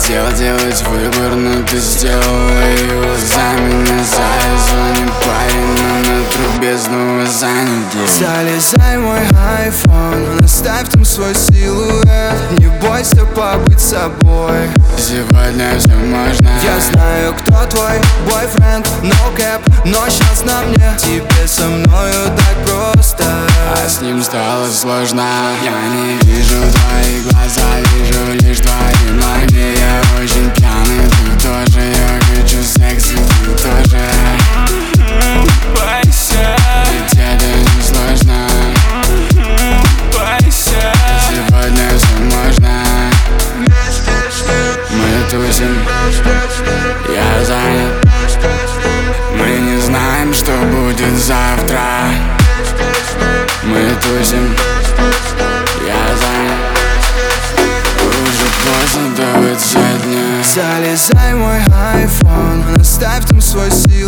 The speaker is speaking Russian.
хотел делать выбор, но ты сделала его за меня. Звонит парень, но на трубе снова занят день. Залезай в мой iPhone, оставь там свой силуэт. Не бойся побыть собой, сегодня все можно. я знаю, кто твой бойфренд, no cap, но сейчас на мне. Тебе со мною так просто, а с ним стало сложно. Я не вижу твои глаза, вижу лишь твои ноги. Я очень пьяный, ты тоже. Я хочу секс, и ты тоже. бойся, ведь это не сложно. бойся, сегодня все можно. Мы тусим, я занят. Мы не знаем, что будет завтра. Мы тусим, я занят. Уже поздно, давай сегодня. залезай в мой iPhone, оставь там свой силуэт.